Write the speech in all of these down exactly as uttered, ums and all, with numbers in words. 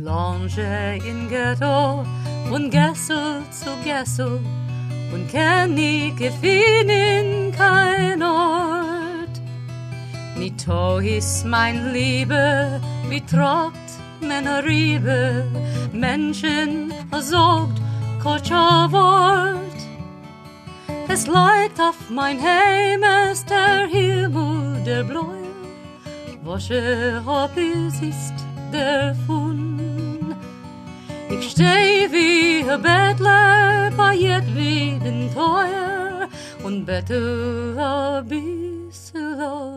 Blanche in Ghetto und Gessel zu Gessel und kenn ich gefinnen kein Ort. Ni tohis mein Liebe, wie trockt meiner Riebe, Menschen sogt kotscha Wort. Es leigt auf mein Heim, es der Himmel der Bläue, wasche hab es ist der Fun. Ich steh wie ein Bettler bei jedweden Teuer und bette a bissel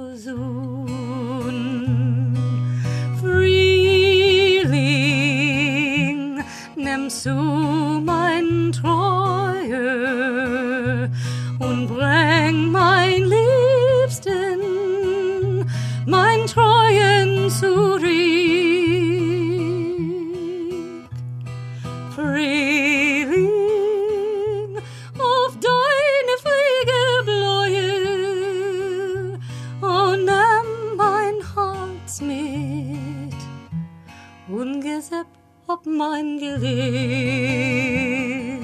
Sun. Frühling, nimmst du mein Treue und bring mein Liebsten, mein Treuen zurück. Frühling, auf deine Fliegelbläue, oh, nimm mein Herz mit und gesepp ob mein Gelick.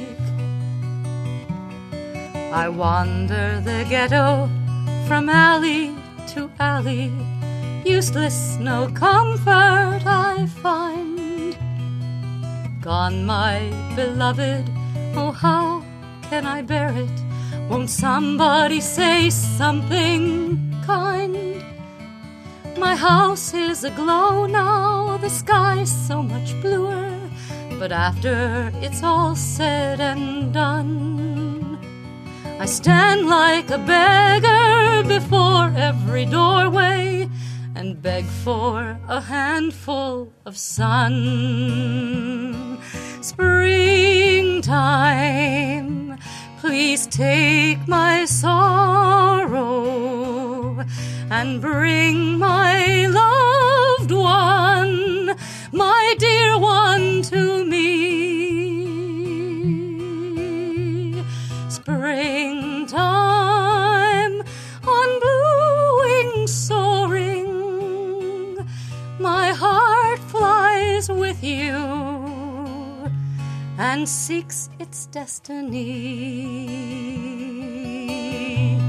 I wander the ghetto from alley to alley, useless, no comfort I find. Gone my beloved, oh how can I bear it? Won't somebody say something kind? My house is aglow now, the sky's so much bluer, but after it's all said and done, I stand like a beggar before every doorway and beg for a handful of sun. Springtime, please take my sorrow and bring my loved one, my dear one, to me. Springtime, on blue wings soaring, my heart flies with you and seeks its destiny.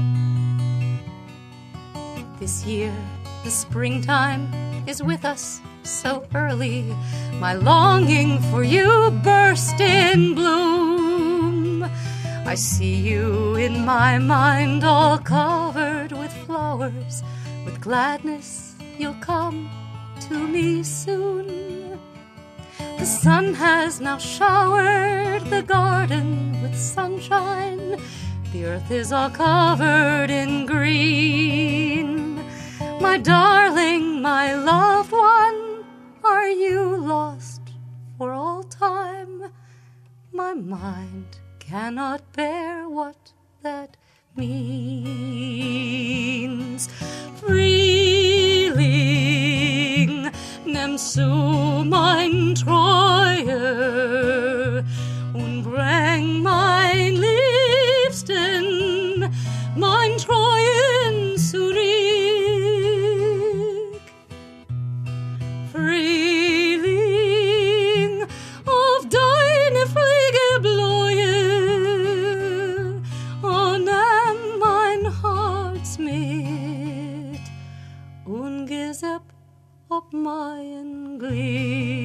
This year, the springtime is with us so early. My longing for you burst in bloom. I see you in my mind all covered with flowers. With gladness, you'll come to me soon. The sun has now showered the garden with sunshine. The earth is all covered in green. My darling, my loved one, are you lost for all time? My mind cannot bear what that means. Frühling, nimmst du mein Treue und bring mein Liebsten, mein Treuen zurück. Frühling, auf deine Fliegelbläue, oh, nimm mein Herz mit und gesepp ob mein Glied.